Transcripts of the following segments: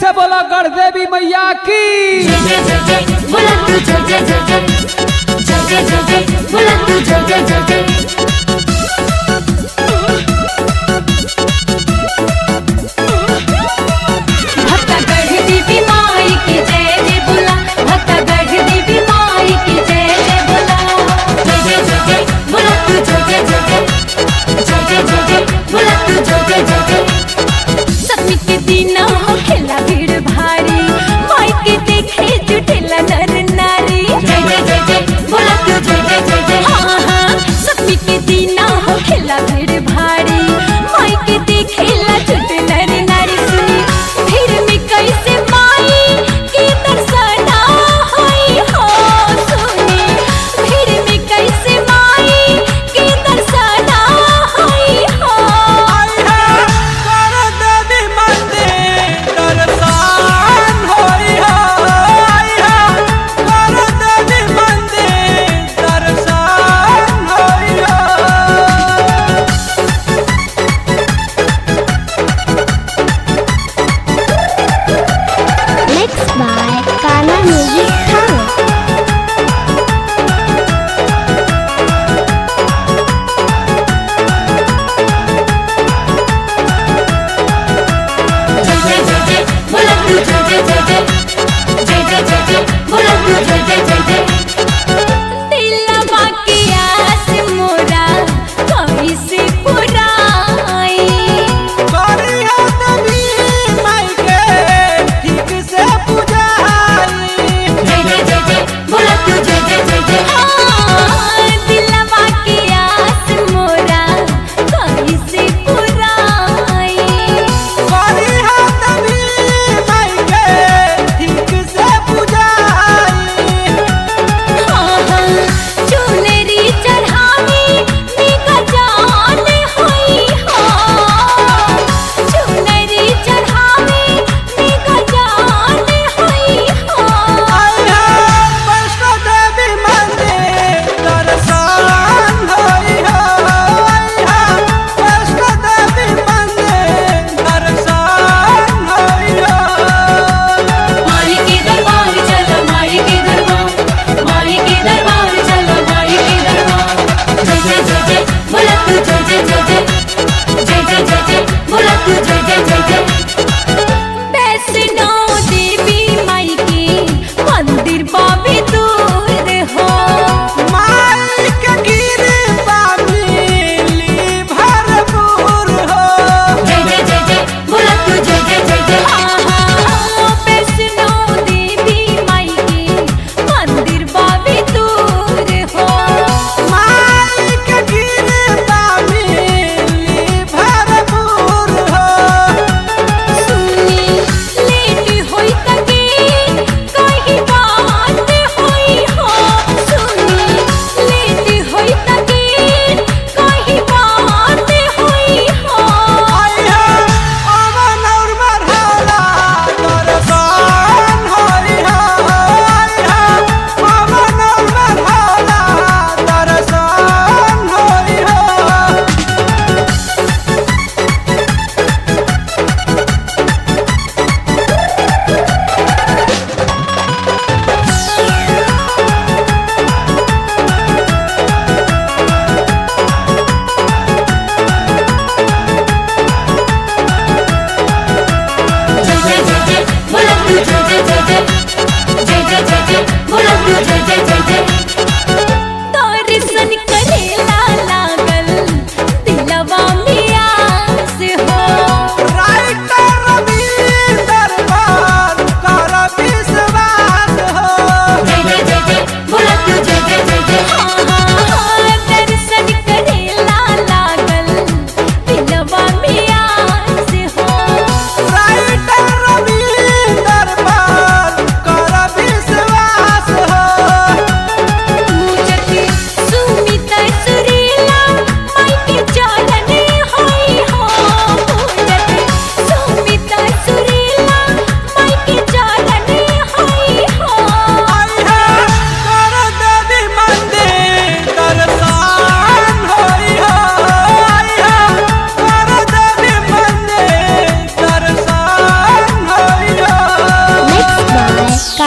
से बोला गढ़ देवी मैया की। जय जय जय जय बोला तू जय जय जय जय जय जय जय जय बोला तू जय जय जय जय। भक्ता गढ़ देवी माई की जय जय बोला, भक्ता गढ़ देवी माई की जय जय बोला। जय जय जय जय बोला तू जय जय जय जय जय जय जय बोला तू जय जय जय जय। सप्तमी के दिन हो खेला भीड़ भारी, माई के देखे जुटेला नर नारी। जय जय जय जय बोला तू जय जय जय जय। हाँ हाँ सप्तमी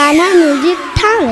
गाना म्यूजिक था।